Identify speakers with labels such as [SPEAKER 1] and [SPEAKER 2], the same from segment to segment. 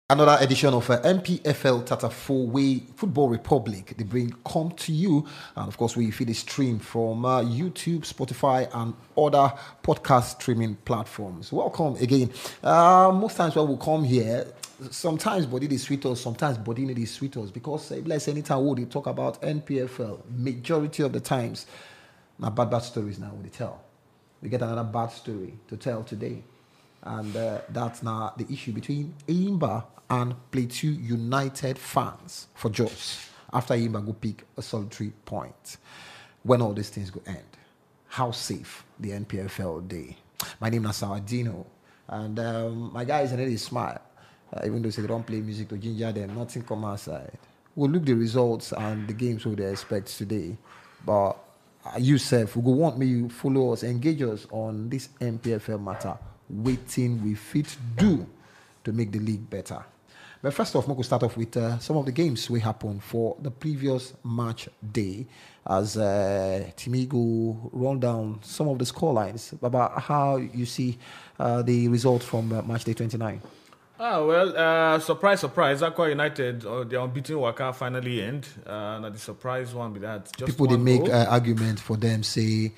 [SPEAKER 1] Another edition of MPFL Tata 4-Way Football Republic. They bring come to you. And of course, we feed a stream from YouTube, Spotify, and other podcast streaming platforms. Welcome again. Most times when we come here, sometimes body is sweet us, sometimes body need is sweet us. Because bless anytime we talk about NPFL, majority of the times, now bad stories now we tell. We get another bad story to tell today. And that's now the issue between Enyimba and Plateau United fans for Jos after Enyimba go pick a solitary point. When all these things go end, how safe the NPFL day? My name is Sawadino, and my guys and they smile. Even though they don't play music to ginger them, nothing come outside. We'll look the results and the games we they expect today, but you, Seth, we go want me you follow us, engage us on this NPFL matter. Waiting we fit do to make the league better. But first off, we'll start off with some of the games we happened for the previous match day as Timigo run down some of the scorelines about how you see the result from match day 29.
[SPEAKER 2] Surprise, Aqua United, the unbeaten Waka finally end. Now the surprise one be that just
[SPEAKER 1] people they make argument for them say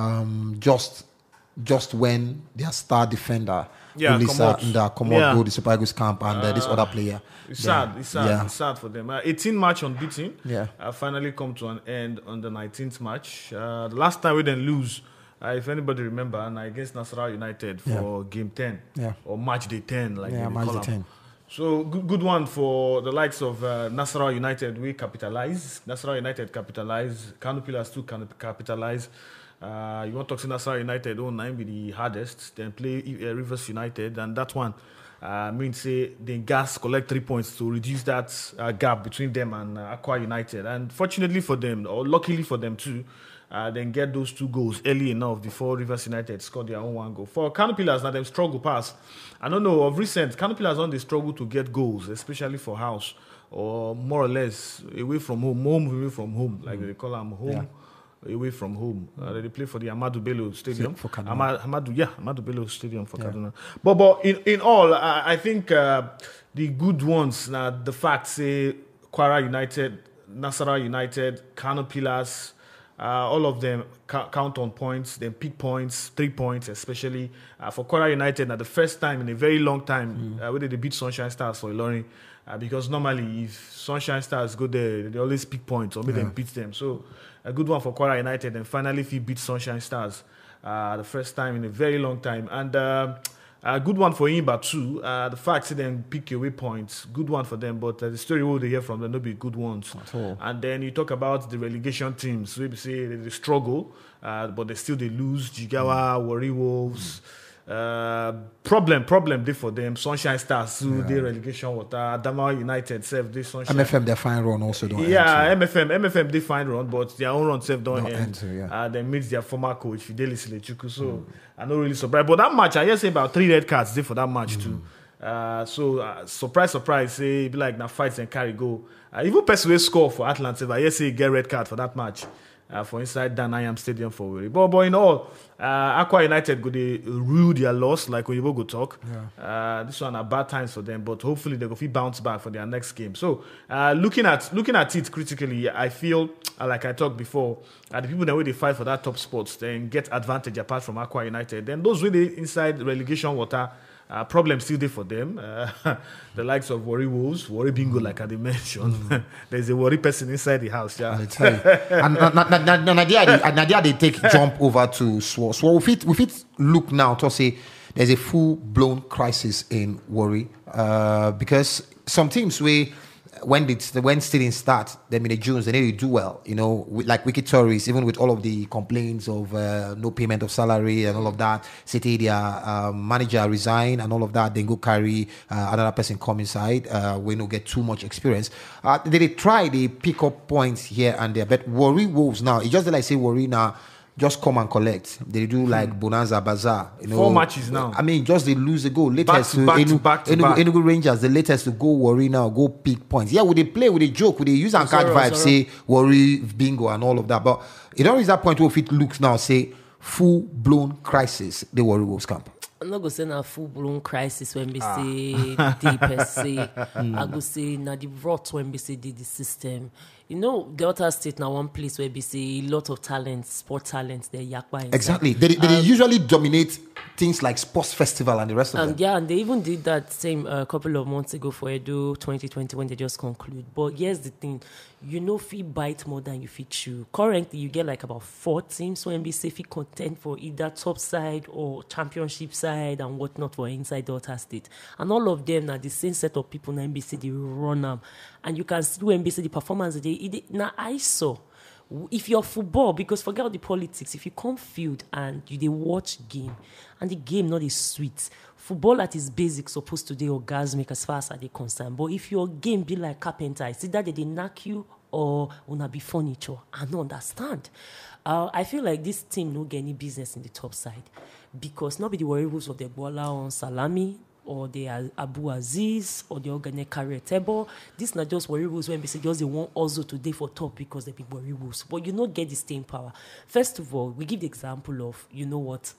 [SPEAKER 1] just when their star defender Ulisa in the go the Super Eagles camp and this other player.
[SPEAKER 2] It's sad for them. 18 match unbeaten. Finally come to an end on the 19th match. The last time we didn't lose, if anybody remember, and against Nasarawa United for game 10 or match day 10, like
[SPEAKER 1] match day 10.
[SPEAKER 2] So good one for the likes of Nasarawa United. We capitalize. Nasarawa United capitalize. Kano Pillars too can capitalize. You want to talk to Nasarawa United, 9 be the hardest. Then play Rivers United, and that one means say the gas collect 3 points to reduce that gap between them and Aqua United. And fortunately for them, or luckily for them too, then get those 2 goals early enough before Rivers United scored their own 1 goal. For Kano Pillars, now them struggle pass. I don't know, of recent, Kano Pillars on they struggle to get goals, especially for house, or more or less away from home, away from home, like they call them home. Away from home. They play for the Ahmadu Bello Stadium.
[SPEAKER 1] For Kaduna.
[SPEAKER 2] Ahmadu Bello Stadium for Kaduna. But in all, I think the good ones, now the fact say Kwara United, Nasarawa United, Kano Pillars, all of them count on points, then pick points, 3 points, especially for Kwara United. Now the first time in a very long time where they beat Sunshine Stars for Ilorin. Because normally if Sunshine Stars go there, they always pick points or make them beat them. So a good one for Kwara United, and finally if he beat Sunshine Stars the first time in a very long time. And a good one for Enyimba too. The fact that they pick away points, good one for them, but the story we hear from them not be good ones.
[SPEAKER 1] At all.
[SPEAKER 2] And then you talk about the relegation teams. We say they struggle, but they lose. Jigawa, Warri Wolves. Problem they for them. Sunshine Stars they relegation water. Adamawa United self they Sunshine.
[SPEAKER 1] MFM their fine run also don't end.
[SPEAKER 2] MFM they fine run, but their own run self don't end. They meet their former coach Fidelis Lechuku. So I'm not really surprised. But that match, I just say about 3 red cards there for that match too. Surprise, say be like now fights and carry go. Even person score for Atlanta, I just say get red card for that match. For inside Danayam Stadium for Wiri. But in all, Aqua United go they rue their loss, like when you go talk. This one are bad times for them, but hopefully they go bounce back for their next game. So looking at it critically, I feel like I talked before, the people that way they fight for that top spots, then get advantage apart from Aqua United. Then those really inside relegation water. Problem still there for them. The likes of Warri Wolves, Warri Bingo, like I mentioned. There's a Warri person inside the house.
[SPEAKER 1] I tell you. And Nadia they take jump over to Swore. So we fit look now to say there's a full blown crisis in Warri because some teams when students start them in the June, they need to do well, like Wicked Tourists, even with all of the complaints of no payment of salary and all of that. City, their manager resign and all of that, then go carry another person come inside. We don't get too much experience. They pick up points here and there, but Warri Wolves now, it's just like say Warri now. Just come and collect. They do like Bonanza Bazaar.
[SPEAKER 2] 4 matches now.
[SPEAKER 1] I mean, just they lose the goal. Latest to Enugu Rangers, the latest to go Warri now, go pick points. Yeah, would they play, would they joke, would they use and catch vibes, say Warri, bingo and all of that. But it don't reach that point where it looks now, say full blown crisis, the Warri Wolves camp.
[SPEAKER 3] I'm not going to say a full-blown crisis when we say the per se. I go say na the rot when we say the system. You know, Delta State now one place where we say a lot of talents, sport talents, they're yakba inside.
[SPEAKER 1] Exactly. They usually dominate things like sports festival and the rest of them.
[SPEAKER 3] Yeah, and they even did that same a couple of months ago for Edo 2020 when they just conclude. But here's the thing, you know, if you bite more than you fit chew. Currently, you get like about 4 teams so NBC fit contend for either top side or championship side and whatnot for inside Delta State. And all of them are the same set of people in NBC, they run them. And you can see when NBC the performance now I saw. If you're football, because forget all the politics, if you come field and you they watch game and the game not is sweet, football at its basic supposed to be orgasmic as far as they concerned. But if your game be like carpenter, it's either they knock you or una be furniture. I don't understand. I feel like this team no get any business in the top side because nobody worries of the Bola on Salami or the Abu Aziz or the Organic Career Table. This not just worry rules when we say just they want also today for top because they big worry rules. But you not get the staying power. First of all, we give the example of, you know what,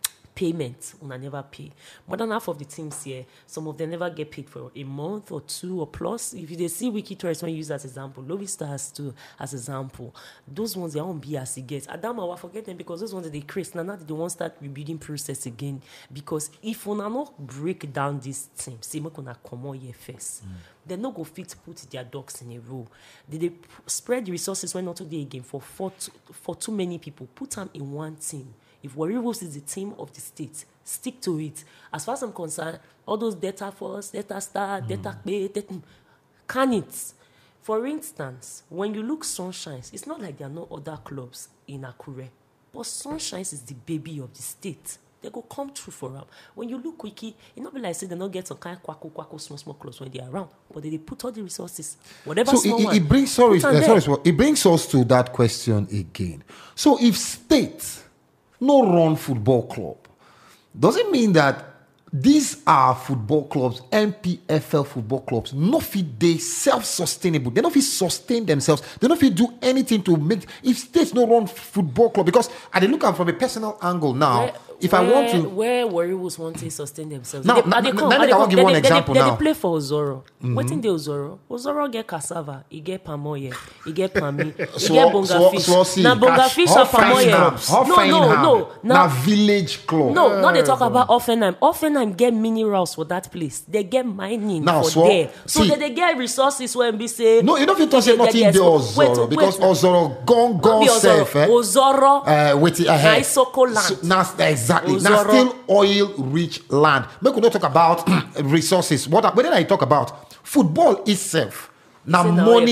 [SPEAKER 3] payment when I never pay. More than half of the teams here, some of them never get paid for a month or 2 or plus. If they see Wiki Tourist when you use as example, Lobby Stars too as example, those ones they won't be as it gets. Adama, I forget them because those ones that they create now they won't start rebuilding process again. Because if we not break down this team, see me gonna come on here first. They're not go fit to put their ducks in a row. They spread the resources when not today again for too many people. Put them in one team. If Warri Wolves is the team of the state, stick to it. As far as I'm concerned, all those data force, data star, data pay, can it? For instance, when you look Sunshines, it's not like there are no other clubs in Akure, but Sunshines is the baby of the state. They go come true for them. When you look Wiki, it not be like say they not get some kind of quack, small clubs when they are around, but they put all the resources, whatever. So
[SPEAKER 1] it brings it brings us to that question again. So if state no run football club, does it mean that these are football clubs, MPFL football clubs, no fit they self-sustainable? They don't fit sustain themselves. They don't fit do anything to make. If states no run football club, because I look at from a personal angle now.
[SPEAKER 3] Where Warri Wolves want to sustain themselves.
[SPEAKER 1] Now, I want to give one example now.
[SPEAKER 3] They play for Ozoro. What in the Ozoro? Ozoro get cassava, he get pamoye, he get pami, he get bonga fish. Now bonga fish or pamoye. No.
[SPEAKER 1] Now village club.
[SPEAKER 3] No, not they talk about Offenheim. Offenheim get minerals for that place. They get mining for there. So they get resources when we say.
[SPEAKER 1] No, you don't have to say nothing there Ozoro because Ozoro gone safe.
[SPEAKER 3] Ozoro
[SPEAKER 1] with
[SPEAKER 3] Isoko land.
[SPEAKER 1] Exactly. Now still oil-rich land. We could not talk about resources. What did I talk about? Football itself. Now money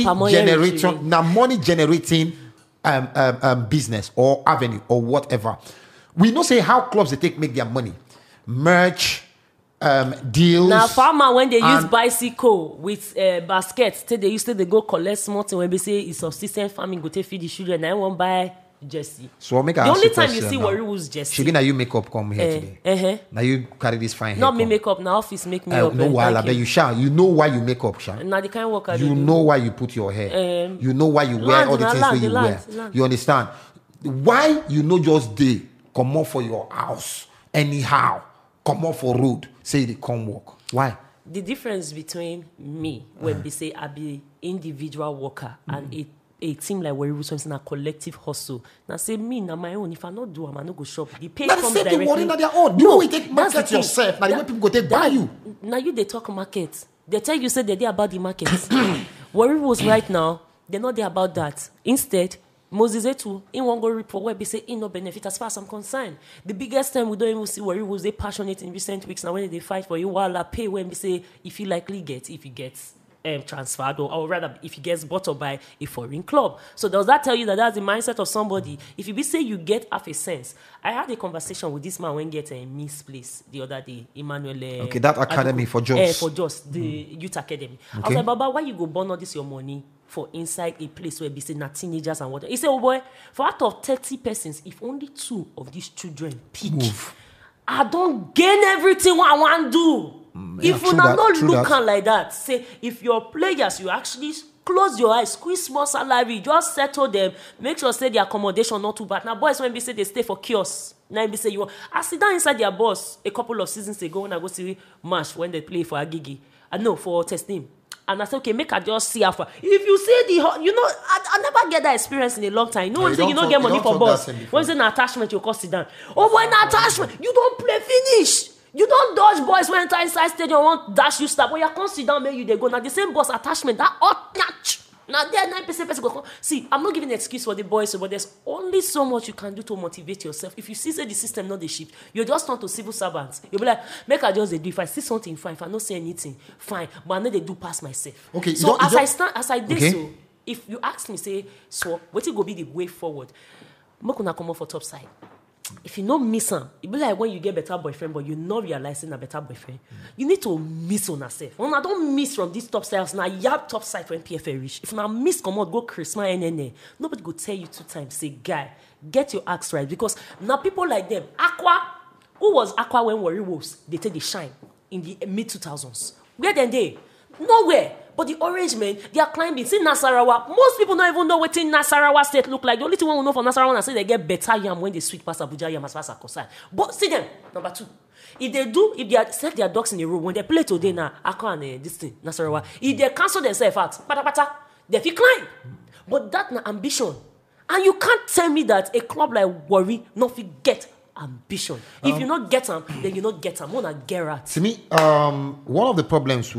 [SPEAKER 1] generating business or avenue or whatever. We know say how clubs they make their money. Merch, deals.
[SPEAKER 3] Now farmer when they use bicycle with baskets, they used to go collect small thing when they say it's subsistence farming, go take feed the children. I won't buy Jesse.
[SPEAKER 1] So the
[SPEAKER 3] only time you see Warri Wolves Jesse.
[SPEAKER 1] Should now you make up come here today. Now you carry this fine hair.
[SPEAKER 3] Not me make up. Now office make me up.
[SPEAKER 1] No why I bet you shall. You know why you make up, Sha.
[SPEAKER 3] Now the kind of work I do.
[SPEAKER 1] You know why you put your hair. You know why you wear all the things that you wear. You understand? Why you know just day come up for your house anyhow. Come up for road. Say they come work. Why?
[SPEAKER 3] The difference between me when we say I be individual worker and a team like Warri Wolves in a collective hustle. Now say me na my own. If I not do, I'm not go shop. The pay comes directly.
[SPEAKER 1] That's the their own. You will take market yourself. Now the way people go take buy you.
[SPEAKER 3] Now you they talk market. They tell you say they're about the market. Warri Wolves right now they're not there about that. Instead, Moses Etu in one go report where they say in no benefit as far as I'm concerned. The biggest time we don't even see Warri Wolves they passionate in recent weeks now when they fight for you while I pay when we say if you likely get if you get. Transferred or rather if he gets bought up by a foreign club. So does that tell you that that's the mindset of somebody? If you be say you get half a sense. I had a conversation with this man when he get a misplaced the other day, Emmanuel.
[SPEAKER 1] Okay, that academy for Jos.
[SPEAKER 3] The youth academy. Okay. I was like, Baba, why you go burn all this your money for inside a place where be say not teenagers and whatever? He said, oh boy, for out of 30 persons, if only 2 of these children pick, I don't gain everything what I want to do. If you not looking like that, say if your players, you actually close your eyes, squeeze small salary, just settle them, make sure say the accommodation not too bad. Now boys when we say they stay for kiosks, Now be say you want. I sit down inside their bus a couple of seasons ago when I go see match when they play for Agigi. I know for testing. And I said, okay, make I just see how far. If you see I never get that experience in a long time. You know when you don't get money for bus. When it's an attachment, you cost sit down. Oh, when attachment, you don't play finish. You don't dodge boys when enter inside stadium want dash you stop. When you can't sit down, maybe they go. Now the same bus attachment, that now there 9% go. See, I'm not giving an excuse for the boys, but there's only so much you can do to motivate yourself. If you see say the system not the shift, you just turn to civil servants. You'll be like, make I just do. If I see something, fine. If I don't see anything, fine. But I know they do pass myself.
[SPEAKER 1] Okay.
[SPEAKER 3] So as I did so, if you ask me, say, so what it go be the way forward? I'm not gonna come up for top side. If you not miss him, it be like when you get better boyfriend, but you're not realizing a better boyfriend. You need to miss on yourself. When I don't miss from these top sides, now you have top side when PFA reach. If I miss, come out, go Christmas NNA. Nobody go tell you 2 times, say, guy, get your acts right. Because now people like them, Aqua, who was Aqua when Warri Wolves? They take the shine in the mid-2000s. Where then they? Nowhere. But the orange men, they are climbing. See Nasarawa. Most people don't even know what in Nasarawa state look like. The only thing we know for Nasarawa is say they get better yam when they sweep past Abuja yam as far as concerned. But see them, number 2. If they set their ducks in a row, when they play today now, Akwa and this thing, Nasarawa, if they cancel themselves out, pata, they feel climb. But that's an ambition. And you can't tell me that a club like Warri not get ambition. If you not get them, then you not get them. Wanna get at.
[SPEAKER 1] To me, one of the problems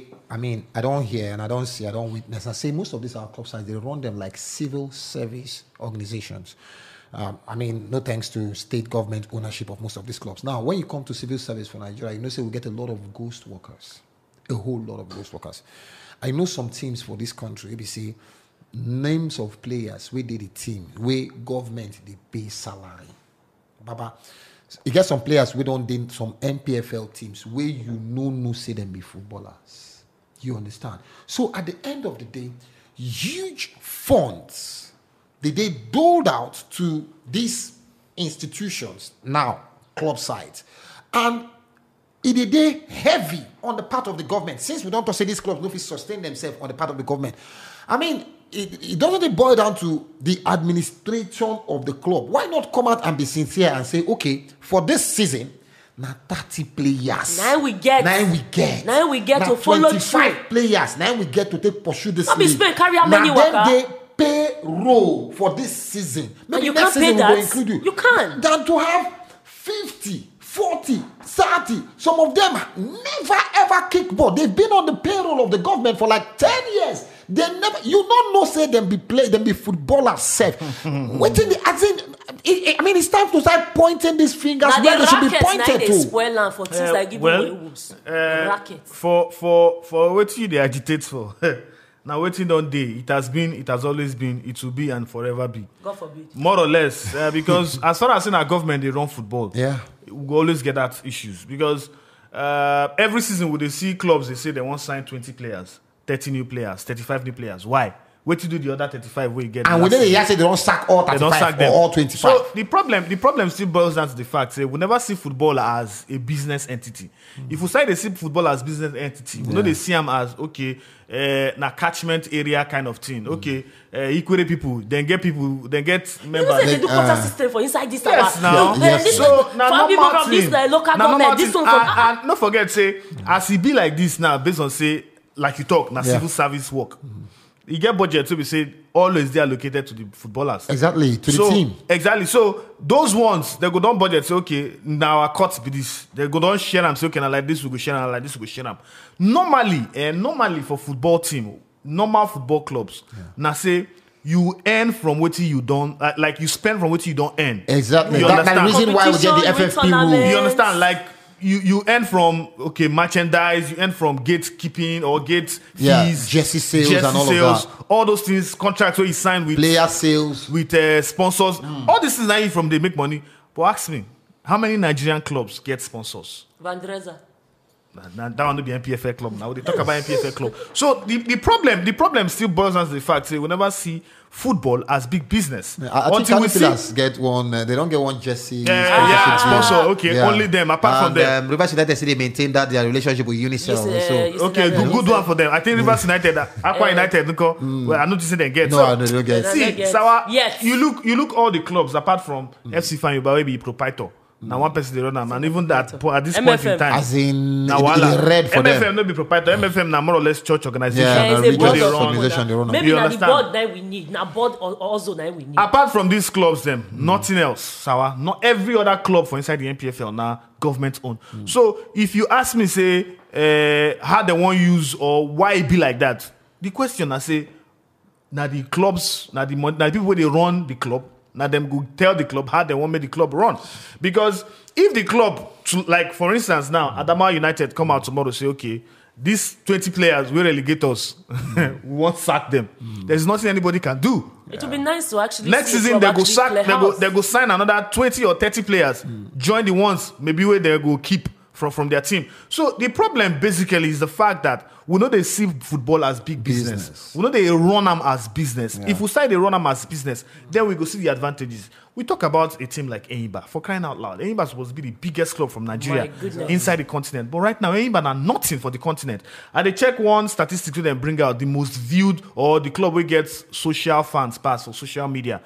[SPEAKER 1] I don't hear and I don't see, I don't witness. I say most of these our club sides, they run them like civil service organizations. No thanks to state government ownership of most of these clubs. Now, when you come to civil service for Nigeria, say we get a lot of ghost workers. A whole lot of ghost workers. I know some teams for this country, ABC, names of players, where they the team, where government, they pay salary. Baba, you get some players we don't need some MPFL teams where you no say them be footballers. You understand? So at the end of the day, huge funds they doled out to these institutions now, club sides, and it is heavy on the part of the government. Since we don't say these clubs don't sustain themselves on the part of the government, it doesn't boil down to the administration of the club. Why not come out and be sincere and say, okay, for this season, now 30 players.
[SPEAKER 3] Now we get to follow
[SPEAKER 1] 25 players. Now we get to pursue this league.
[SPEAKER 3] Not be spend carry how many
[SPEAKER 1] workers. Then they pay roll for this season. Maybe
[SPEAKER 3] you
[SPEAKER 1] next
[SPEAKER 3] can't pay
[SPEAKER 1] season
[SPEAKER 3] that.
[SPEAKER 1] Will include you.
[SPEAKER 3] You can't.
[SPEAKER 1] Than to have 50, 40, 30. Some of them never ever kick ball. They've been on the payroll of the government for like 10 years. They never, you don't know, say them be footballers set. Waiting the as in, it's time to start pointing these fingers
[SPEAKER 3] now
[SPEAKER 1] where they should be pointed
[SPEAKER 3] they
[SPEAKER 1] to.
[SPEAKER 3] Spoil land for things like giving away wolves. Rackets.
[SPEAKER 2] For what you they agitate for. Now waiting on day, it has always been, it will be and forever be.
[SPEAKER 3] God forbid.
[SPEAKER 2] More or less, because as far as in our government they run football, we always get that issues because every season when they see clubs, they say they want to sign 20 players. 30 new players, 35 new players. Why? Wait to do the other 35 where you get.
[SPEAKER 1] And within the year, say they don't sack all 35 or all 25.
[SPEAKER 2] So the problem still boils down to the fact that we never see football as a business entity. If we say they see football as business entity, we know they see them as na catchment area kind of thing. Okay, equity people, then get members.
[SPEAKER 3] You know, they do quota system for inside this.
[SPEAKER 2] Yes, now.
[SPEAKER 3] So now people from this local government, this one from.
[SPEAKER 2] And don't forget, say as it be like this now, based on say. Like you talk, now civil service work. You get budget, so we say always they are allocated to the footballers.
[SPEAKER 1] Exactly, to the team.
[SPEAKER 2] Exactly. So those ones, they go down budget, say, okay, now our cut be this. They go down share them, say, okay, now like this we go share them, like this we go share them. Normally for football team, normal football clubs, now say you earn from what you don't, like you spend from what you don't earn.
[SPEAKER 1] Exactly.
[SPEAKER 2] You
[SPEAKER 1] That's the reason why we get the FFP rule.
[SPEAKER 2] You understand? Like, you earn from merchandise, you earn from gatekeeping or gate fees,
[SPEAKER 1] jersey sales and all of that.
[SPEAKER 2] All those things, contracts where you sign with
[SPEAKER 1] player sales,
[SPEAKER 2] with sponsors. All this is not from they make money. But ask me, how many Nigerian clubs get sponsors?
[SPEAKER 3] Vandreza.
[SPEAKER 2] That one will be NPFL club now. They talk about NPFL club. So the problem still boils down to the fact that we never see football as big business.
[SPEAKER 1] I think Canopilas get one. They don't get one jersey.
[SPEAKER 2] Sponsor. Okay, only them. Apart from them,
[SPEAKER 1] Rivers United say they maintain that their relationship with Unicel.
[SPEAKER 2] Okay, good one for them. I think Rivers United, Aqua United, well, I noticed they get.
[SPEAKER 1] No, they don't get.
[SPEAKER 2] See, Sawa, you look all the clubs apart from FC Fan, you will be proprietor. Now one person they run them, and even that at this point in time,
[SPEAKER 1] as in
[SPEAKER 2] now
[SPEAKER 1] red for
[SPEAKER 2] MFM
[SPEAKER 1] them.
[SPEAKER 2] no be proprietor. MFM now more or less church organization.
[SPEAKER 1] Yeah,
[SPEAKER 3] it's a board
[SPEAKER 1] organization they run.
[SPEAKER 3] Maybe
[SPEAKER 2] You
[SPEAKER 3] now the
[SPEAKER 2] understand?
[SPEAKER 3] board that we need. Now board also that we need.
[SPEAKER 2] Apart from these clubs, them nothing else. Sawa, not every other club for inside the NPFL now government owned. So if you ask me, say how they want use or why it be like that, the question I say, now the clubs, now the people they run the club. Now them go tell the club how they want make the club run. Because if the club, like for instance now, Adamawa United come out tomorrow say, okay, these 20 players will relegate us. We won't sack them. There's nothing anybody can do.
[SPEAKER 3] It would be nice to actually
[SPEAKER 2] Next
[SPEAKER 3] see
[SPEAKER 2] season
[SPEAKER 3] club
[SPEAKER 2] they go
[SPEAKER 3] actually
[SPEAKER 2] sack,
[SPEAKER 3] play house.
[SPEAKER 2] they go sign another 20 or 30 players. Join the ones maybe where they go keep from their team. So the problem basically is the fact that we know they see football as big business. We know they run them as business. If we say they run them as business, then we go see the advantages. We talk about a team like Enyimba, for crying out loud. Enyimba is supposed to be the biggest club from Nigeria inside the continent. But right now, Enyimba are nothing for the continent. And they check one statistic to them bring out the most viewed or the club where gets social fans pass or social media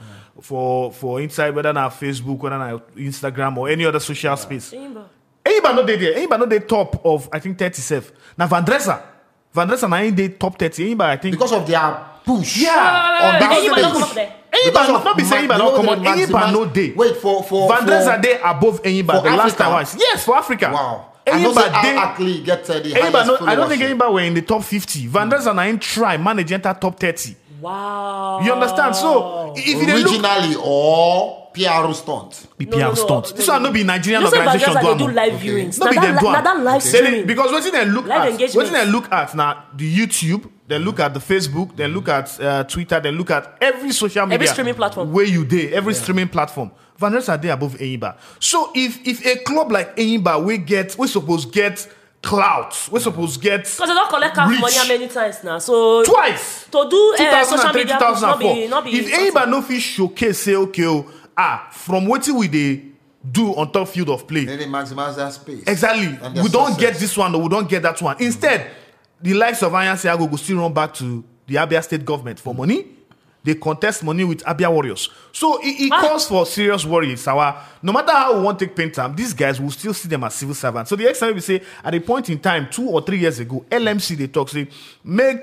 [SPEAKER 2] for inside, whether not Facebook, whether not Instagram or any other social space. Enyimba no dey there. Enyimba no dey top of I think 37. Now Van Dressa na in the top 30. Enyimba I think
[SPEAKER 1] Because of their push.
[SPEAKER 2] Yeah.
[SPEAKER 3] Enyimba don't come up there.
[SPEAKER 2] Enyimba not be saying Enyimba don't come on. Enyimba no dey.
[SPEAKER 1] Wait for
[SPEAKER 2] Van Dressa dey above Enyimba the last time once. Yes, for Africa.
[SPEAKER 1] Wow.
[SPEAKER 2] Enyimba dey.
[SPEAKER 1] Actually get the
[SPEAKER 2] Enyimba
[SPEAKER 1] highest
[SPEAKER 2] no, I don't think
[SPEAKER 1] followership.
[SPEAKER 2] Enyimba were in the top 50. Van Dressa na in try manage enter top 30.
[SPEAKER 3] Wow.
[SPEAKER 2] You understand? So if you dey look
[SPEAKER 1] Originally or PR stunt.
[SPEAKER 2] be PR stunt. This one no be Nigerian
[SPEAKER 3] You know,
[SPEAKER 2] organization
[SPEAKER 3] Van Dressa,
[SPEAKER 2] do
[SPEAKER 3] they do
[SPEAKER 2] am.
[SPEAKER 3] live viewings.
[SPEAKER 2] No be them do am.
[SPEAKER 3] Now that live
[SPEAKER 2] They-
[SPEAKER 3] streaming.
[SPEAKER 2] because what they look
[SPEAKER 3] Live
[SPEAKER 2] at,
[SPEAKER 3] engagement.
[SPEAKER 2] what they look at now, the YouTube, they look at the Facebook, they look at Twitter, they look at every social media,
[SPEAKER 3] Every streaming platform.
[SPEAKER 2] where you there, every streaming platform. Van Dressa are there above Enyimba. So if a club like Enyimba we suppose get clout, we suppose get
[SPEAKER 3] Because they don't collect half
[SPEAKER 2] reach
[SPEAKER 3] money how many times now. So
[SPEAKER 2] twice.
[SPEAKER 3] to do social
[SPEAKER 2] 2003,
[SPEAKER 3] media,
[SPEAKER 2] 2004.
[SPEAKER 3] not be
[SPEAKER 2] If Enyimba no fit showcase, say okay, from what we dey do on top field of play.
[SPEAKER 1] Then they maximize their space.
[SPEAKER 2] Exactly.
[SPEAKER 1] And their
[SPEAKER 2] We don't
[SPEAKER 1] success.
[SPEAKER 2] get this one, or we don't get that one. Instead, the likes of Ayan Siago go still run back to the Abia state government for money. They contest money with Abia Warriors. So it calls for serious worry, Sawa. No matter how we want to take paint time, these guys will still see them as civil servants. So the extent we say, at a point in time, 2 or 3 years ago, LMC, they talk, say, make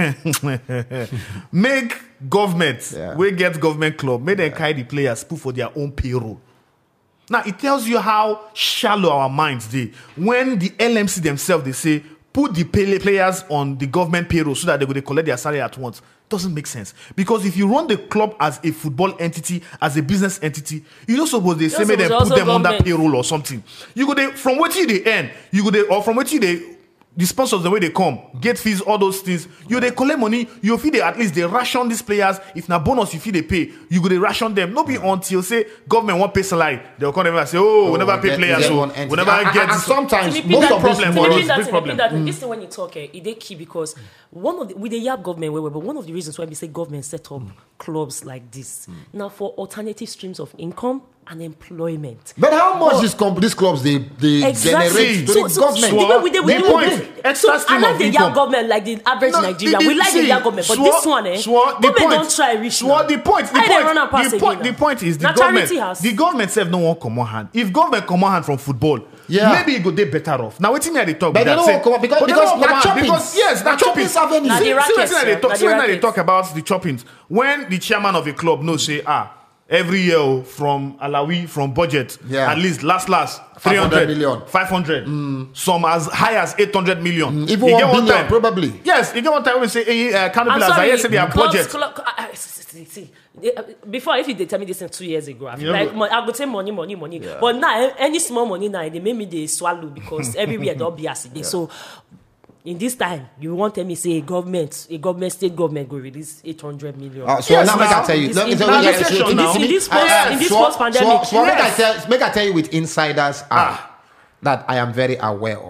[SPEAKER 2] government, we get government club, make them carry the players, put for their own payroll. Now, it tells you how shallow our minds dey. When the LMC themselves, they say, put the players on the government payroll so that they go collect their salary at once. Doesn't make sense. Because if you run the club as a football entity, as a business entity, you don't suppose they say, make them put them under payroll or something. You go there, from what you they earn, you go there, or from what you they, the sponsors, the way they come, get fees, all those things. You they collect money, you feel they at least they ration these players. If na bonus, you feel they pay, you go they ration them. No be until say government won't pay salary. They'll come and say, we never pay players, so we never get
[SPEAKER 1] and
[SPEAKER 2] this.
[SPEAKER 1] sometimes
[SPEAKER 3] To
[SPEAKER 1] most
[SPEAKER 3] repeat
[SPEAKER 1] of
[SPEAKER 3] that-
[SPEAKER 1] this
[SPEAKER 2] problem
[SPEAKER 3] to
[SPEAKER 2] for
[SPEAKER 3] repeat
[SPEAKER 2] us,
[SPEAKER 3] that,
[SPEAKER 2] big
[SPEAKER 3] to
[SPEAKER 2] problem.
[SPEAKER 3] repeat that, this thing when you talk, it they key because one of the, with the Yab government, but one of the reasons why we say government set up clubs like this now for alternative streams of income and employment.
[SPEAKER 1] But how much these clubs they generate to the government?
[SPEAKER 3] The way we did,
[SPEAKER 2] The point, extra
[SPEAKER 3] I
[SPEAKER 2] stream
[SPEAKER 3] like
[SPEAKER 2] of
[SPEAKER 3] the
[SPEAKER 2] income.
[SPEAKER 3] Yab government, like the average
[SPEAKER 2] No,
[SPEAKER 3] Nigerian. We like the Yab government, but this one, government don't try reach now.
[SPEAKER 2] The point is the
[SPEAKER 3] Now charity
[SPEAKER 2] government.
[SPEAKER 3] house.
[SPEAKER 2] The government self no want come on hand. If government come on hand from football, maybe it go dey better off. Now wetin me they talk
[SPEAKER 1] But they
[SPEAKER 2] about?
[SPEAKER 1] don't come on because na choppings.
[SPEAKER 2] Because yes, na
[SPEAKER 1] Na choppings
[SPEAKER 2] choppings.
[SPEAKER 1] avenue.
[SPEAKER 3] Na the rackets,
[SPEAKER 2] See
[SPEAKER 3] na the
[SPEAKER 2] wetin they
[SPEAKER 3] rackets.
[SPEAKER 2] talk about the choppings. When the chairman of a club knows say every year from Alawi from budget at least last 300
[SPEAKER 1] million.
[SPEAKER 2] 500 some as high as 800 million.
[SPEAKER 1] Even
[SPEAKER 2] You
[SPEAKER 1] 1
[SPEAKER 2] get
[SPEAKER 1] billion, probably.
[SPEAKER 2] Yes, you get one time we say
[SPEAKER 3] I'm
[SPEAKER 2] Canopilas,
[SPEAKER 3] sorry.
[SPEAKER 2] I say their budget.
[SPEAKER 3] See, before, if you did tell me this 2 years ago, I feel
[SPEAKER 2] Yeah,
[SPEAKER 3] like I would say money. But now, any small money now, they make me they swallow because everywhere they'll be as it is. So, in this time, you want to tell me say state government go release 800 million.
[SPEAKER 1] So
[SPEAKER 2] Yes,
[SPEAKER 1] now make
[SPEAKER 2] now.
[SPEAKER 1] I tell you.
[SPEAKER 3] In
[SPEAKER 1] Let me
[SPEAKER 3] this-
[SPEAKER 1] tell you.
[SPEAKER 3] in this-
[SPEAKER 1] so-
[SPEAKER 3] in this-
[SPEAKER 1] so-
[SPEAKER 3] in this
[SPEAKER 1] so-
[SPEAKER 3] post- in this
[SPEAKER 1] so-
[SPEAKER 3] post-pandemic.
[SPEAKER 1] So
[SPEAKER 2] Yes.
[SPEAKER 1] make I tell you with insiders that I am very aware of.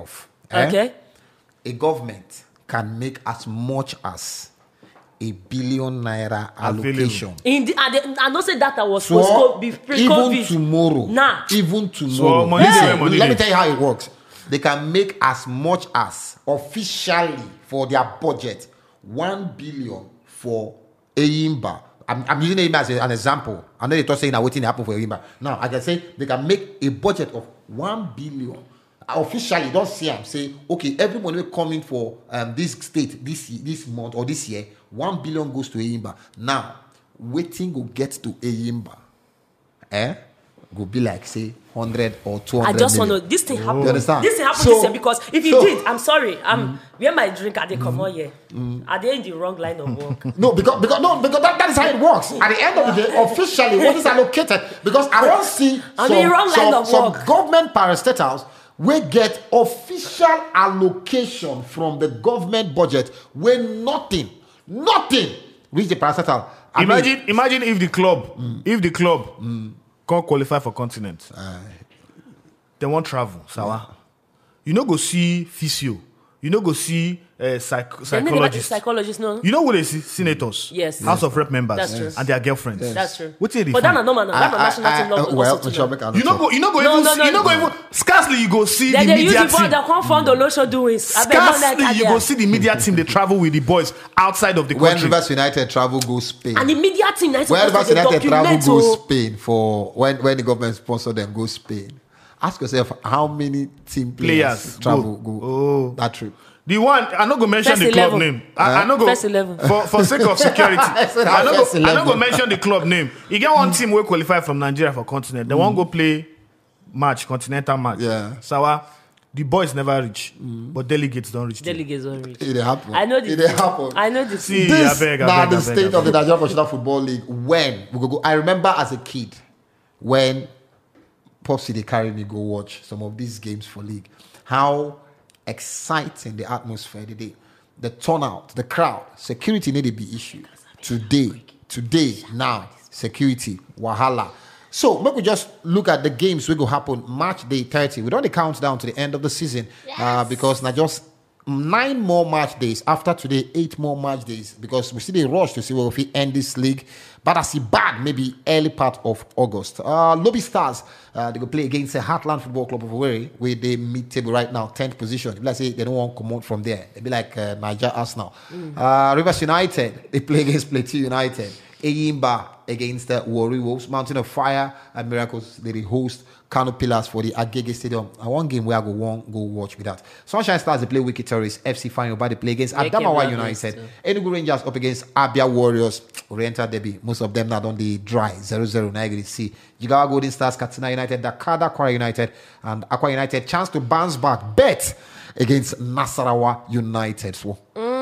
[SPEAKER 3] Okay.
[SPEAKER 1] A government can make as much as £1 billion allocation.
[SPEAKER 3] I know say that was
[SPEAKER 1] So
[SPEAKER 3] pre-COVID.
[SPEAKER 1] even tomorrow,
[SPEAKER 2] So money dey where money
[SPEAKER 1] let
[SPEAKER 2] dey.
[SPEAKER 1] me tell you how it works. They can make as much as officially for their budget 1 billion for Eyimba. I'm using Eyimba as an example. I know they thought saying that waiting happen for Eyimba. Now I can say they can make a budget of 1 billion. Officially, don't see them say, okay, every money will come in for this state this month or this year, 1 billion goes to Eyimba. Now, waiting will get to Eyimba. Go be like say 100 or 200
[SPEAKER 3] I just want
[SPEAKER 1] million.
[SPEAKER 3] to. This thing happened.
[SPEAKER 1] You understand?
[SPEAKER 3] This thing happened
[SPEAKER 1] So-
[SPEAKER 3] this year because if you did, I'm sorry. Where my drink are they come on here? Are they in the wrong line of work?
[SPEAKER 1] No, because that is how it works. At the end of the day, officially, what is allocated? Because I want to see some government parastatals will get official allocation from the government budget when nothing reach the parastatal.
[SPEAKER 2] Imagine if the club can't qualify for continent. They won't travel, sawa. You know, go see physio. You know, go see psychologists.
[SPEAKER 3] No.
[SPEAKER 2] You know what they see? Senators.
[SPEAKER 3] Yes.
[SPEAKER 2] House of Rep members.
[SPEAKER 3] That's true.
[SPEAKER 2] and their girlfriends.
[SPEAKER 3] That's true.
[SPEAKER 2] What did they
[SPEAKER 3] But
[SPEAKER 2] find?
[SPEAKER 3] that's not national team.
[SPEAKER 2] You know go even scarcely you go see
[SPEAKER 3] Then
[SPEAKER 2] the
[SPEAKER 3] they use
[SPEAKER 2] media
[SPEAKER 3] the phone.
[SPEAKER 2] team.
[SPEAKER 3] They come from the local doings.
[SPEAKER 2] Scarcely you go see the media team. They travel with the boys outside of the
[SPEAKER 1] when
[SPEAKER 2] country.
[SPEAKER 1] Rivers United travel go Spain.
[SPEAKER 3] And the media team.
[SPEAKER 1] When Rivers United travel go Spain for when the government sponsor them go Spain. Ask yourself how many team players travel go that trip.
[SPEAKER 2] The one I not go mention
[SPEAKER 3] First
[SPEAKER 2] the club
[SPEAKER 3] 11.
[SPEAKER 2] name. I not go
[SPEAKER 3] First 11.
[SPEAKER 2] for sake of security. I
[SPEAKER 1] First
[SPEAKER 2] not go
[SPEAKER 1] 11.
[SPEAKER 2] mention the club name. You get one team will qualify from Nigeria for continent. They won't go play continental match.
[SPEAKER 1] Yeah.
[SPEAKER 2] Sawa. The boys never reach, but delegates don't reach.
[SPEAKER 3] Delegates don't reach.
[SPEAKER 1] It happen.
[SPEAKER 3] I know this.
[SPEAKER 1] It happen.
[SPEAKER 3] I know this.
[SPEAKER 2] See,
[SPEAKER 1] This
[SPEAKER 2] I beg,
[SPEAKER 1] now the
[SPEAKER 2] I
[SPEAKER 1] state
[SPEAKER 2] beg.
[SPEAKER 1] of the Nigerian Professional Football League. When we go, I remember as a kid when Popsy they carry me go watch some of these games for league. How exciting the atmosphere today, the turnout, the crowd, security need to be issue today now. Security wahala. So maybe we just look at the games we go happen March day 30. We don't count down to the end of the season because now just 9 more match days after today, 8 more match days because we see the rush to see where we end this league. But I see bad maybe early part of August. Lobby Stars they go play against the Heartland Football Club of Owerri where they mid table right now 10th position. Let's say they don't want to come out from there. They be like Niger Arsenal. Rivers United they play against Plateau United. Eyimba against the Warri Wolves, Mountain of Fire and Miracles. They host Kano Pillars for the Agege Stadium. And one game where I go watch with that. Sunshine Stars they play Wiki Tourists. FC Final they play against Adamawa United. Enugu Rangers up against Abia Warriors. Oriental Derby. Most of them now on the dry 0-0. Now you can see Jigawa Golden Stars, Katsina United, Dakada Kwara United, and Aqua United chance to bounce back. Bet against Nasarawa United. So.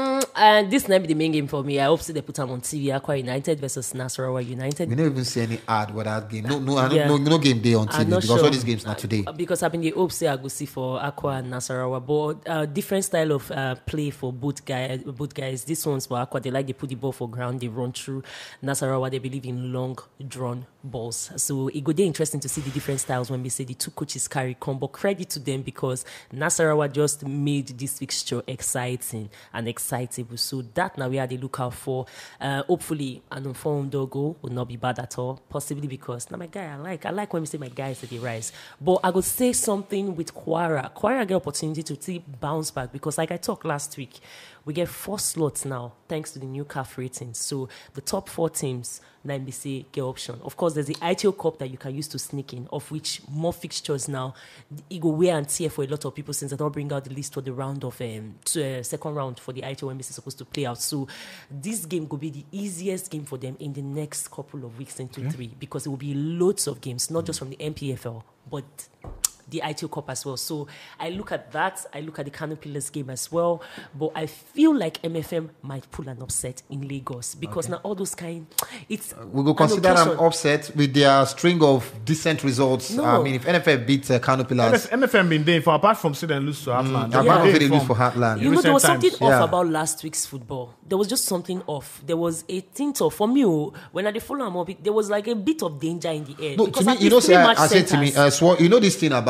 [SPEAKER 3] And this might be the main game for me. I hope they put them on TV. Aqua United versus Nasarawa United.
[SPEAKER 1] We never even see any ad with that game. No game day on TV because all these games not today.
[SPEAKER 3] Because I've been the hopes I go see for Aqua and Nasarawa, but different style of play for both guys. This one's for Aqua. They put the ball for ground. They run through. Nasarawa they believe in long drawn balls. So it would be interesting to see the different styles when we say the two coaches carry combo. Credit to them because Nasarawa just made this fixture exciting and excitable. So that now we are the lookout for. Hopefully, an informed goal will not be bad at all. Possibly because now my guy I like when we say my guys at the rise. But I could say something with Kwara. Kwara get opportunity to bounce back because like I talked last week, we get 4 slots now thanks to the new CAF ratings. So the top 4 teams now NBC get option. Of course, there's the ITO Cup that you can use to sneak in, of which more fixtures now. It go wear and tear for a lot of people since they don't bring out the list for the round of second round for the ITO NBC supposed to play out. So this game will be the easiest game for them in the next couple of weeks into 3 because it will be loads of games, not just from the MPFL, but the ITO Cup as well. So I look at that. I look at the Kano Pillars game as well. But I feel like MFM might pull an upset in Lagos because now all those it's
[SPEAKER 1] we will consider an upset with their string of decent results.
[SPEAKER 3] No.
[SPEAKER 1] I mean, if NFL beat Kano Pillars,
[SPEAKER 2] MFM been there for apart from sit and lose to Heartland.
[SPEAKER 1] apart from they lose for Heartland.
[SPEAKER 3] You know, there was something
[SPEAKER 2] times.
[SPEAKER 3] off about last week's football. There was just something off. There was a tint of, for me, when I follow them up, there was like a bit of danger in the air.
[SPEAKER 1] No,
[SPEAKER 3] because
[SPEAKER 1] to me,
[SPEAKER 3] at least 3 match
[SPEAKER 1] I said to me,
[SPEAKER 3] centers-
[SPEAKER 1] Swore, you know this thing about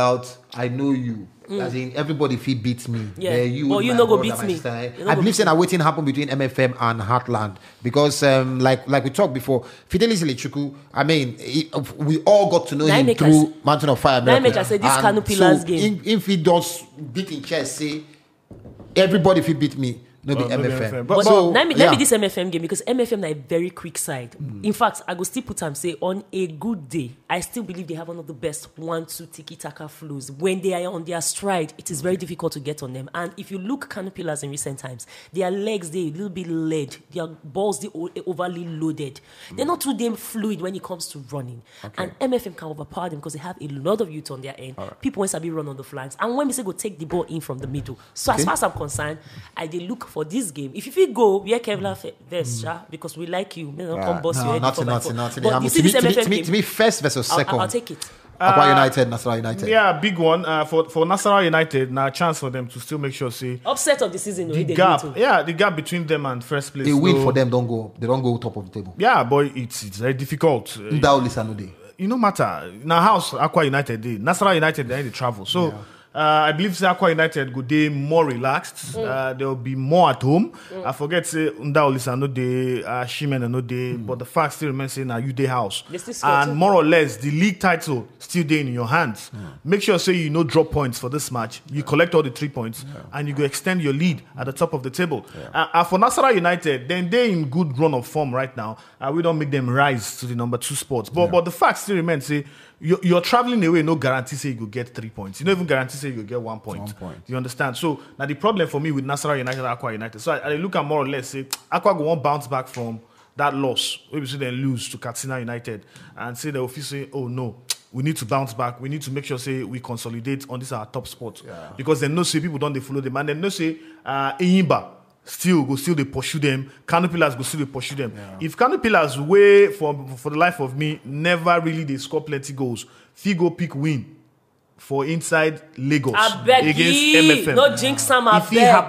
[SPEAKER 1] about I know you. As in everybody feel beats me.
[SPEAKER 3] Yeah.
[SPEAKER 1] You,
[SPEAKER 3] But you
[SPEAKER 1] my
[SPEAKER 3] no go
[SPEAKER 1] brother,
[SPEAKER 3] beat
[SPEAKER 1] my
[SPEAKER 3] me.
[SPEAKER 1] sister.
[SPEAKER 3] You no
[SPEAKER 1] I
[SPEAKER 3] go
[SPEAKER 1] believe
[SPEAKER 3] beat
[SPEAKER 1] saying waiting happen between MFM and Heartland because like we talked before, Fidelis Ilechukwu, I mean, we all got to know him
[SPEAKER 3] Nine
[SPEAKER 1] through
[SPEAKER 3] makers.
[SPEAKER 1] Mountain of Fire.
[SPEAKER 3] Nine makers say this
[SPEAKER 1] And
[SPEAKER 3] Kano Pillars
[SPEAKER 1] so
[SPEAKER 3] game.
[SPEAKER 1] If he does beat in chess, say everybody feel beat me. No be
[SPEAKER 2] no be
[SPEAKER 1] MFM.
[SPEAKER 2] MFM.
[SPEAKER 3] But
[SPEAKER 2] So,
[SPEAKER 3] let me this MFM game because MFM na a very quick side. In fact, I go still put am say on a good day, I still believe they have one of the best 1-2 tiki-taka flows. When they are on their stride, it is very difficult to get on them. And if you look Kano Pillars in recent times, their legs they a little bit led, their balls they overly loaded. They're not too damn fluid when it comes to running. And MFM can overpower them because they have a lot of youth on their end. People want to be run on the flanks, and when we say go take the ball in from the middle. So as far as I'm concerned, I did look for this game. If you go, we are Kevlar vest, because we like you. We don't come boss you.
[SPEAKER 1] Nothing.
[SPEAKER 3] But you see this MFM game,
[SPEAKER 1] To me, first versus second.
[SPEAKER 3] I'll take it.
[SPEAKER 1] Akwa United, Nasarawa United.
[SPEAKER 2] Yeah, big one for Nasarawa United. Now, a chance for them to still make sure say
[SPEAKER 3] Upset of the season.
[SPEAKER 2] the gap. Yeah, the gap between them and first place.
[SPEAKER 1] A win
[SPEAKER 2] so-
[SPEAKER 1] for them, they don't go top of the table.
[SPEAKER 2] Yeah, but it's very difficult.
[SPEAKER 1] Ndaoli Sanude.
[SPEAKER 2] You no matter. Now, house Aqua United did. Nasarawa United they need to travel. So I believe say Aqua United go day more relaxed. They'll be more at home. I forget say Ndaoli no day, Shimen no day, but the fact still remains saying now you day house.
[SPEAKER 3] They still score
[SPEAKER 2] And
[SPEAKER 3] too.
[SPEAKER 2] more or less the league title still there in your hands. Make sure say you no drop points for this match. You collect all the 3 points and you go extend your lead at the top of the table. For Nasarawa United, then they in good run of form right now. We don't make them rise to the number 2 spots. But the fact still remains say you're traveling away, no guarantee say you go get 3 points. You don't even guarantee say you go get 1 point.
[SPEAKER 1] 1 point.
[SPEAKER 2] You understand? So now the problem for me with Nasarawa United and Aqua United. So I look at more or less say Aqua go won't bounce back from that loss. Maybe say they lose to Katsina United and say the office say, oh no, we need to bounce back. We need to make sure say we consolidate on this our top spot. Because they know say people don't they follow them and they know say Eyimba still they pursue them. Kano Pillars go still they pursue them. If Kano Pillars way for the life of me never really they score plenty goals, Figo pick win for inside Lagos
[SPEAKER 3] I beg
[SPEAKER 2] against
[SPEAKER 3] ye.
[SPEAKER 2] MFM.
[SPEAKER 3] No jinx Sam, I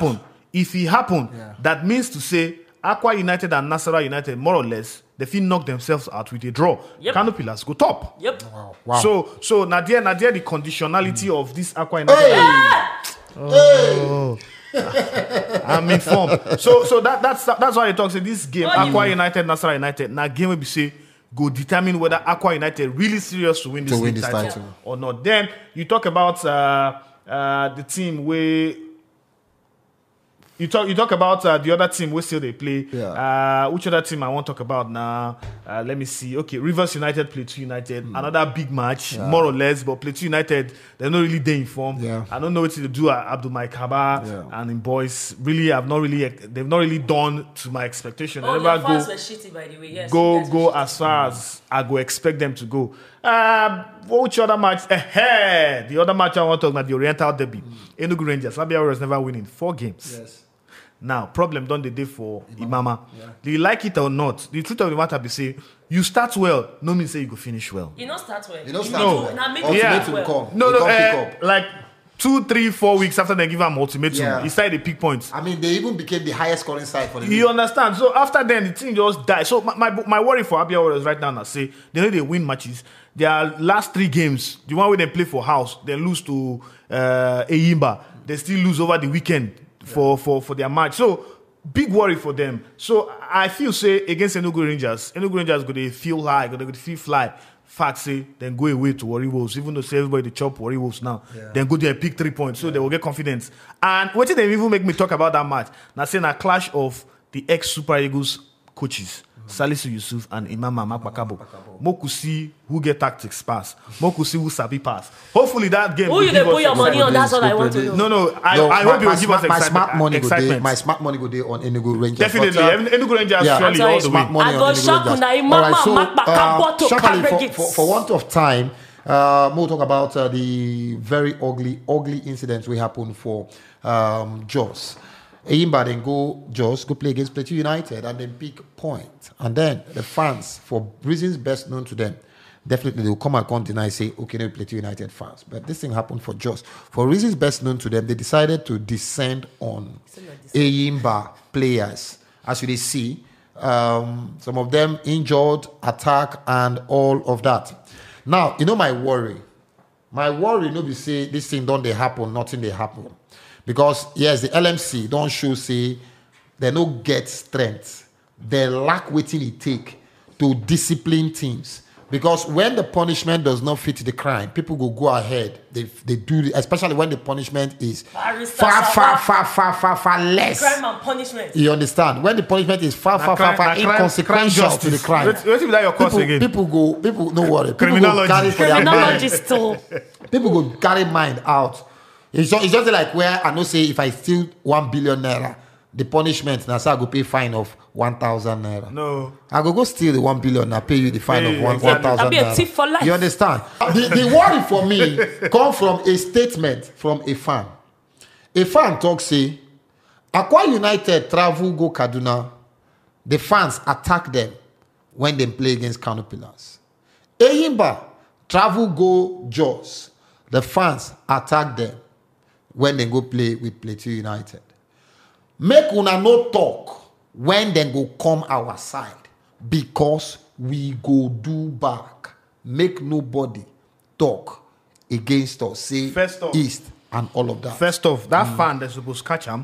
[SPEAKER 2] If it happen, that means to say Aqua United and Nasarawa United more or less they feel knock themselves out with a draw.
[SPEAKER 3] Yep.
[SPEAKER 2] Kano Pillars go top.
[SPEAKER 3] Yep.
[SPEAKER 1] Wow.
[SPEAKER 2] So Nadia the conditionality of this Aqua United. I'm informed. So that's why I talk. Say this game, Aqua United, Nasarawa United. Now game will be say go determine whether Aqua United really serious to win this title or not. Then you talk about the team where you talk about the other team where still they play. Which other team I want to talk about now? Let me see. Okay, Rivers United, Plateau United. Another big match, more or less. But Plateau United, they're not really there in form. I don't know what to do. Abdul Mike Kaba and in boys really they've not really done to my expectation. They never
[SPEAKER 3] fans were shitty, by the way. Yes,
[SPEAKER 2] go as far as I go expect them to go. Which other match? The other match I want to talk about, the Oriental Derby. Enugu Rangers. Abia Warriors never winning 4 games.
[SPEAKER 1] Yes.
[SPEAKER 2] Now, problem done the day for Imama. Do you like it or not? The truth of the matter be say, you start well, no mean say you go finish well.
[SPEAKER 3] You don't start well.
[SPEAKER 1] You don't start well.
[SPEAKER 3] Now, make
[SPEAKER 1] Ultimatum
[SPEAKER 3] well.
[SPEAKER 1] come.
[SPEAKER 2] No,
[SPEAKER 1] They can't pick up.
[SPEAKER 2] like 2, 3, 4 weeks after they give him ultimatum,
[SPEAKER 1] Yeah.
[SPEAKER 2] he started to pick points.
[SPEAKER 1] I mean, they even became the highest scoring side for the
[SPEAKER 2] You understand? So after then, the team just died. So my worry for Abia Warriors right now, I say they know they win matches. Their last 3 games, the one where they play for house, they lose to Eyimba. They still lose over the weekend for their match. So big worry for them. So I feel say against Enugu Rangers go they feel high, go they feel fly. Fact say then go away to Warri Wolves, even though say everybody they chop Warri Wolves now. Then go there and pick 3 points, so they will get confidence. And what did they even make me talk about that match? Now saying a clash of the ex Super Eagles coaches. Salisu Yusuf and Imam Makbakabo. Moku see who get tactics pass. Moku see who sabi pass. Hopefully that game.
[SPEAKER 3] Who you can put your money on? That's what I want to know.
[SPEAKER 2] No, I hope you will give us
[SPEAKER 1] my smart money
[SPEAKER 2] excitement.
[SPEAKER 1] My smart money go there on Enugu Rangers.
[SPEAKER 2] Definitely, Enugu Rangers surely all the
[SPEAKER 1] smart
[SPEAKER 2] way.
[SPEAKER 1] money
[SPEAKER 3] I go
[SPEAKER 1] on Enugu
[SPEAKER 3] shock
[SPEAKER 1] Rangers.
[SPEAKER 3] na Imam
[SPEAKER 1] All right, so,
[SPEAKER 3] Makbakabo to
[SPEAKER 1] Shakali,
[SPEAKER 3] carry it.
[SPEAKER 1] for want of time, we'll talk about the very ugly incidents we happened for Jos. Eyimba then go play against Plateau United and then pick point. And then the fans, for reasons best known to them, definitely they will come and come deny, say, okay, no Plateau United fans. But this thing happened for Jos. For reasons best known to them, they decided to descend on Eyimba players. As you see, some of them injured, attack, and all of that. Now, my worry My worry no be say this thing don't they happen, nothing they happen. Because yes, the LMC don't show say they no get strength. They lack waiting it take to discipline teams. Because when the punishment does not fit the crime, people go ahead. They do it, especially when the punishment is far less.
[SPEAKER 3] Crime and punishment.
[SPEAKER 1] You understand? When the punishment is far inconsequential to the crime.
[SPEAKER 2] Wait till that your course again.
[SPEAKER 1] People no worry. People go
[SPEAKER 2] Criminology.
[SPEAKER 1] carry for their mind.
[SPEAKER 3] Criminology still.
[SPEAKER 1] People go carry mind out. It's just like where I know say if I steal 1 billion naira, the punishment now say I go pay fine of 1,000 naira.
[SPEAKER 2] No.
[SPEAKER 1] I go steal the 1 billion and pay you the fine of 1,000
[SPEAKER 3] I'll be a
[SPEAKER 1] naira.
[SPEAKER 3] thief for life.
[SPEAKER 1] You understand? The worry for me come from a statement from a fan. A fan talk say, Akwa United travel go Kaduna. The fans attack them when they play against Kano Pillars. Eyimba travel go Jos. The fans attack them when they go play with Plateau United. Make una no talk when they go come our side because we go do back. Make nobody talk against us. Say
[SPEAKER 2] First off-
[SPEAKER 1] East and all of that.
[SPEAKER 2] First off, that fan that's supposed to catch him,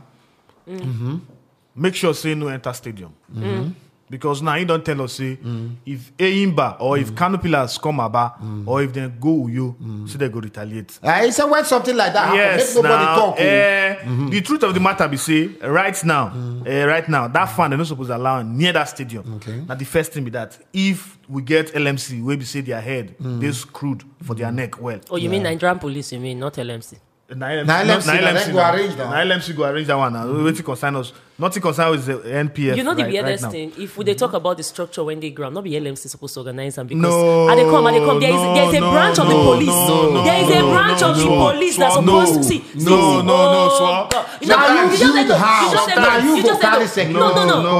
[SPEAKER 2] make sure say no enter stadium. Because now you don't tell us say if Eyimba or if Kano Pillars come about or if they go Uyo, so they go retaliate.
[SPEAKER 1] I say when something like that happen,
[SPEAKER 2] Yes,
[SPEAKER 1] make nobody
[SPEAKER 2] now,
[SPEAKER 1] talk.
[SPEAKER 2] the truth of the matter be say right now, that fan they're not supposed to allow near that stadium.
[SPEAKER 1] Okay.
[SPEAKER 2] Now the first thing be that if we get LMC, where we say their head, they screwed for their neck well.
[SPEAKER 3] Oh, you mean Nigerian police, you mean, not LMC.
[SPEAKER 2] Na
[SPEAKER 1] LMC, then go arrange that.
[SPEAKER 2] Na LMC go arrange that one now. Wetin concern us? Nothing concern with the NPF.
[SPEAKER 3] You know the
[SPEAKER 2] right
[SPEAKER 3] weirdest
[SPEAKER 2] now.
[SPEAKER 3] thing? If they talk about the structure when they ground, not be LMC supposed to organize them because
[SPEAKER 2] No,
[SPEAKER 3] and they come. There is a branch of the police. There is a branch of the police that's supposed to see.
[SPEAKER 2] No,
[SPEAKER 3] God. You
[SPEAKER 1] Now
[SPEAKER 3] know,
[SPEAKER 1] you
[SPEAKER 3] just said
[SPEAKER 1] build
[SPEAKER 3] no.
[SPEAKER 1] house.
[SPEAKER 3] You just said
[SPEAKER 1] Now
[SPEAKER 3] no.
[SPEAKER 1] you
[SPEAKER 3] You
[SPEAKER 1] go
[SPEAKER 3] just said
[SPEAKER 1] carry
[SPEAKER 3] no.
[SPEAKER 1] security.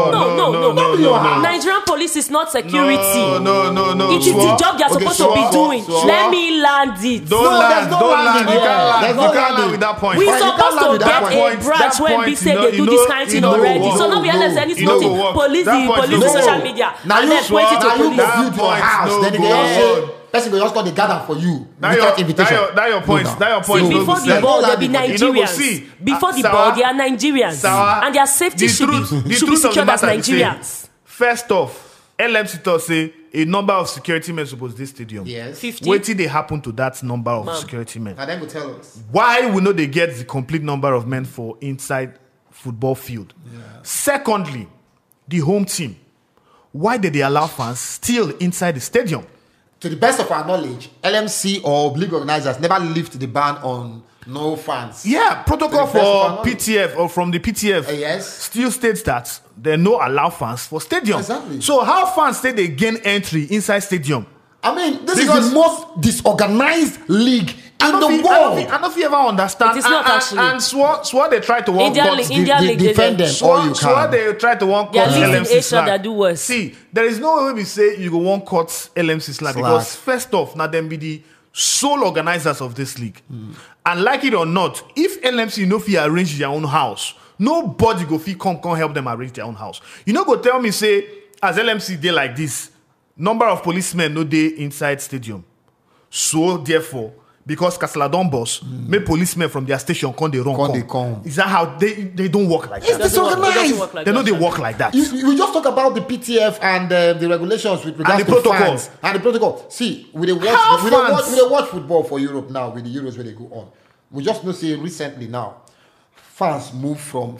[SPEAKER 3] No. Nigerian police is not security.
[SPEAKER 2] No.
[SPEAKER 3] It is the job they are supposed to be doing. Let me land it.
[SPEAKER 2] Don't land.
[SPEAKER 1] there's no landing
[SPEAKER 2] You
[SPEAKER 1] there.
[SPEAKER 2] can't
[SPEAKER 1] There's
[SPEAKER 2] land.
[SPEAKER 1] no
[SPEAKER 2] You can't
[SPEAKER 1] landing.
[SPEAKER 2] land with that point.
[SPEAKER 3] We
[SPEAKER 1] But you
[SPEAKER 3] supposed
[SPEAKER 1] can't
[SPEAKER 3] to
[SPEAKER 1] land
[SPEAKER 3] get
[SPEAKER 1] with
[SPEAKER 3] a
[SPEAKER 1] that
[SPEAKER 3] branch
[SPEAKER 2] point.
[SPEAKER 3] when be say
[SPEAKER 2] You
[SPEAKER 3] they do this kind of
[SPEAKER 2] know,
[SPEAKER 3] thing
[SPEAKER 2] you
[SPEAKER 3] already.
[SPEAKER 2] know,
[SPEAKER 3] So not be
[SPEAKER 1] no,
[SPEAKER 3] LMC any
[SPEAKER 2] you
[SPEAKER 3] small
[SPEAKER 2] know
[SPEAKER 3] thing.
[SPEAKER 2] what?
[SPEAKER 3] Police
[SPEAKER 2] That
[SPEAKER 3] the
[SPEAKER 2] point
[SPEAKER 3] police
[SPEAKER 2] no
[SPEAKER 3] the social
[SPEAKER 2] go.
[SPEAKER 3] media
[SPEAKER 1] Now
[SPEAKER 3] and
[SPEAKER 1] you
[SPEAKER 3] then point it to
[SPEAKER 1] now you
[SPEAKER 3] police.
[SPEAKER 1] go build your
[SPEAKER 2] point
[SPEAKER 1] house.
[SPEAKER 2] no
[SPEAKER 1] Then they
[SPEAKER 2] go.
[SPEAKER 1] just say, person go just call the gather for you.
[SPEAKER 2] That
[SPEAKER 1] without
[SPEAKER 2] your-
[SPEAKER 1] invitation.
[SPEAKER 2] that your point.
[SPEAKER 1] No,
[SPEAKER 2] That your point.
[SPEAKER 3] See,
[SPEAKER 2] no
[SPEAKER 3] before
[SPEAKER 2] go
[SPEAKER 3] the
[SPEAKER 2] sell.
[SPEAKER 3] ball, they be
[SPEAKER 1] You
[SPEAKER 2] no go
[SPEAKER 3] Nigerians.
[SPEAKER 2] see.
[SPEAKER 3] Before the
[SPEAKER 2] Sawa,
[SPEAKER 3] ball, they are Nigerians.
[SPEAKER 2] Sawa,
[SPEAKER 3] And their safety
[SPEAKER 2] the
[SPEAKER 3] should
[SPEAKER 2] truth
[SPEAKER 3] be
[SPEAKER 2] of the
[SPEAKER 3] secured as
[SPEAKER 2] matter be say,
[SPEAKER 3] Nigerians.
[SPEAKER 2] First off, LMC thought say a number of security men suppose this stadium.
[SPEAKER 1] Yes.
[SPEAKER 3] 50.
[SPEAKER 2] Wait till they happen to that number of security men.
[SPEAKER 1] And then go tell us.
[SPEAKER 2] Why we know they get the complete number of men for inside football field? Secondly, the home team. Why did they allow fans still inside the stadium?
[SPEAKER 1] To the best of our knowledge, LMC or league organizers never lift the ban on no fans.
[SPEAKER 2] Yeah, protocol
[SPEAKER 1] To the best of our
[SPEAKER 2] for
[SPEAKER 1] knowledge.
[SPEAKER 2] PTF or from the PTF
[SPEAKER 1] Yes.
[SPEAKER 2] still states that they no allow fans for stadium.
[SPEAKER 1] Exactly.
[SPEAKER 2] So how fans say they gain entry inside stadium?
[SPEAKER 1] I mean, this
[SPEAKER 2] Because-
[SPEAKER 1] is the most disorganized league in the world.
[SPEAKER 2] I don't know if you ever understand.
[SPEAKER 3] It is not actually.
[SPEAKER 2] And swore they try to work
[SPEAKER 3] Indian league,
[SPEAKER 1] They defend them all you
[SPEAKER 2] Swore
[SPEAKER 1] can.
[SPEAKER 2] they try to work
[SPEAKER 3] There are
[SPEAKER 2] cut
[SPEAKER 3] leagues in
[SPEAKER 2] LMC
[SPEAKER 3] Asia
[SPEAKER 2] slack.
[SPEAKER 3] that do worse.
[SPEAKER 2] See, there is no way we say you go one cut LMC slack because
[SPEAKER 1] Slack.
[SPEAKER 2] first off, now them be the sole organizers of this league. And like it or not, if LMC no fit arrange their own house, nobody go fit come help them arrange their own house. You know, go tell me say as LMC dey like this, number of policemen no dey inside stadium. So therefore, because Kasala don boss, make policemen from their station come dey run
[SPEAKER 1] Come
[SPEAKER 2] come.
[SPEAKER 1] dey come.
[SPEAKER 2] Is that how they don't work like
[SPEAKER 1] It's
[SPEAKER 2] that?
[SPEAKER 1] disorganized.
[SPEAKER 2] They know they work like that.
[SPEAKER 1] We just talk about the PTF and the regulations with regards
[SPEAKER 2] And the
[SPEAKER 1] to
[SPEAKER 2] protocol.
[SPEAKER 1] fans and the protocol. See, we dey
[SPEAKER 2] How
[SPEAKER 1] watch,
[SPEAKER 2] fans?
[SPEAKER 1] we dey watch football for Europe now with the Euros where they go on. We just know say recently now, fans move from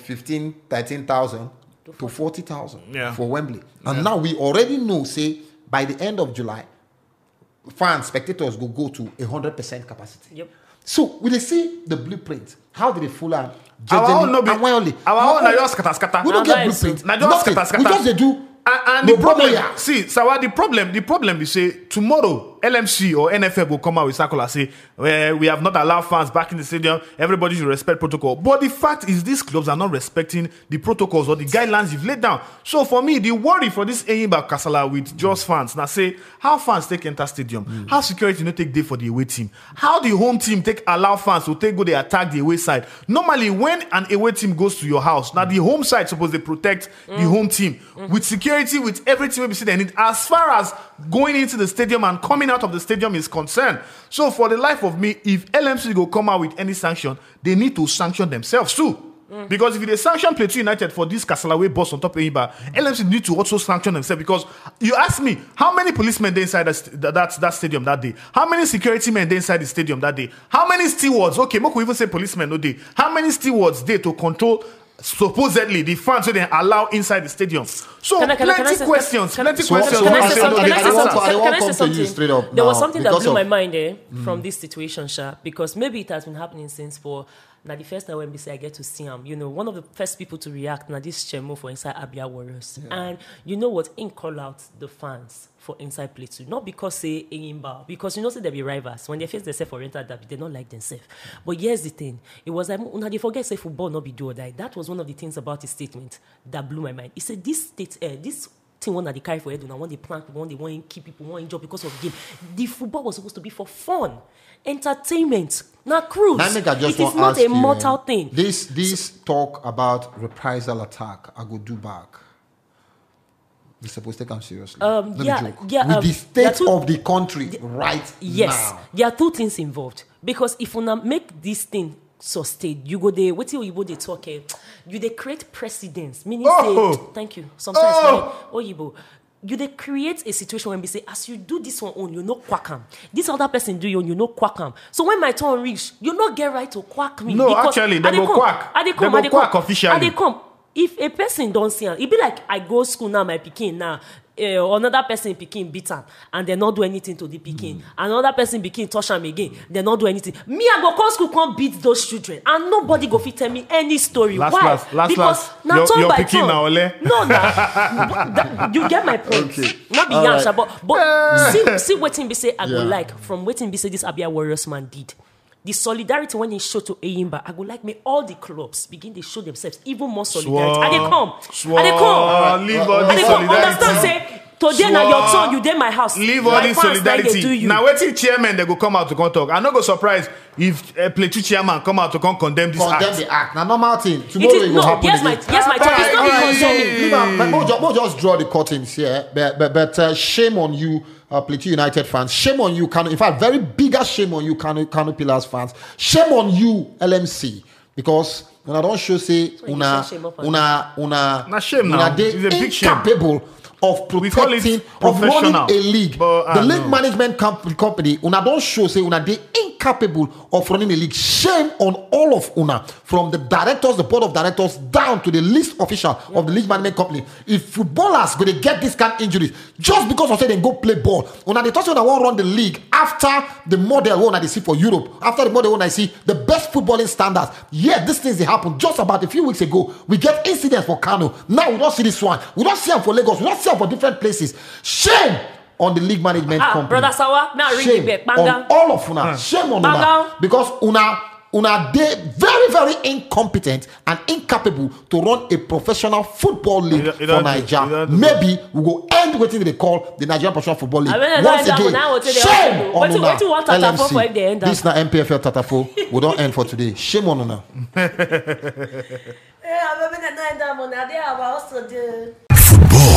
[SPEAKER 1] 13,000 to 40,000
[SPEAKER 2] Yeah.
[SPEAKER 1] for Wembley, and now we already know say by the end of July, fans spectators will go to 100% capacity.
[SPEAKER 3] Yep.
[SPEAKER 1] So we dey see the blueprint. How did they full am?
[SPEAKER 2] Our own no be.
[SPEAKER 1] And why only?
[SPEAKER 2] Our own na just scatter.
[SPEAKER 1] We don't
[SPEAKER 3] Now
[SPEAKER 1] get
[SPEAKER 3] that is
[SPEAKER 1] blueprint.
[SPEAKER 2] Na just
[SPEAKER 1] Nothing.
[SPEAKER 2] scatter.
[SPEAKER 1] We just dey do.
[SPEAKER 2] And
[SPEAKER 1] No
[SPEAKER 2] the problem,
[SPEAKER 1] problem.
[SPEAKER 2] see, Sawa, the problem is say tomorrow LMC or NFF will come out with circular say we have not allowed fans back in the stadium. Everybody should respect protocol. But the fact is, these clubs are not respecting the protocols or the guidelines you've laid down. So for me, the worry for this Eyimba Kasala with just fans now say how fans take enter stadium, how security no take day for the away team, how the home team take allow fans to take go they attack the away side. Normally, when an away team goes to your house, now the home side supposed to protect the home team with security, with everything we see they need. As far as going into the stadium and coming out of the stadium is concerned. So for the life of me, if LMC go come out with any sanction, they need to sanction themselves too. Because if they sanction Plateau United for this Kasalawe bus on top of Enyimba, LMC need to also sanction themselves. Because you ask me, how many policemen they inside that stadium that day? How many security men they inside the stadium that day? How many stewards? Okay, Moko even say policemen no day. How many stewards they to control supposedly the fans so they allow inside the stadium? So plenty questions.
[SPEAKER 3] Can I say something? There was something that blew my mind from this situation, Sha, because maybe it has been happening since for. Now, the first time when I get to see him, one of the first people to react, now this Chemo for inside Abia Warriors. Yeah. And you know what? In call out the fans for inside play too. Not because say Enyimba, because say they be rivals. When they face themselves for rental derby, they don't like themselves. But here's the thing. It was like, they forget say football not be do or die. That was one of the things about his statement that blew my mind. He said this thing one that they carry for head, when they plan, when they want to keep people, want to enjoy because of the game. The football was supposed to be for fun. Entertainment, not cruise. It is not a mortal thing.
[SPEAKER 1] This talk about reprisal attack, I go do back. You're supposed to take them seriously. With the state of the country now.
[SPEAKER 3] Yes, there are two things involved. Because if you make this thing sustain, you go there. What you they talk? You they create precedents. Meaning, say, thank you. Sometimes, you they create a situation when we say, as you do this one on, you know quack him. This other person do you know quack him. So when my turn reach, you not get right to quack me.
[SPEAKER 2] No, actually, they go quack. They go quack officially.
[SPEAKER 3] They come. If a person don't see it be like I go school now, my pikin now. Another person pikin beat him and they not do anything to the pikin. Another person pikin touch him again, they not do anything. Me, I go come school, come beat those children, and nobody go fit tell me any story. Why? Because now turn by turn. No, you get my point. Okay. Not be yansha, but see what be say. I go like from waiting be say this Abia Warriors man did. The solidarity when he showed to Enyimba, I would like me all the clubs begin to show themselves even more solidarity. And they come.
[SPEAKER 2] Leave all this solidarity.
[SPEAKER 3] Understand, say, today now your son, you dey my house.
[SPEAKER 2] Leave all this solidarity. Now waiting chairman, they go come out to come talk. I'm not go surprised if a Plateau chairman come out to come condemn this act.
[SPEAKER 1] Condemn the act. Now normal thing. Tomorrow it will happen
[SPEAKER 3] again. Yes, my talk is not condemning.
[SPEAKER 1] We'll just draw the curtains here. But shame on you. Plateau United fans, shame on you. In fact, very bigger shame on you, Kano Pillars fans. Shame on you, LMC, because when I don't show say una they incapable of protecting, of running a league. But, the league management company, una don't show say una they incapable of running a league. Shame on all of una, from the directors, the board of directors, down to the least official of the league management company. If footballers go to get this kind of injuries just because of say they go play ball, una they touch on one run the league after the model one I see for Europe, after the model one I see the best footballing standards. Yeah, these things they happen just about a few weeks ago. We get incidents for Kano. Now we don't see this one. We don't see them for Lagos. We don't see them for different places. Shame on the league management company.
[SPEAKER 3] Brother Sawa, now
[SPEAKER 1] shame on all of una. Shame on una, because una they very, very incompetent and incapable to run a professional football league for Nigeria. Maybe we will end what they call the Nigerian Professional Football League. Once again, shame on una. LMC. This is not MPFL Tatafo. We don't end for today. Shame on una.
[SPEAKER 4] Football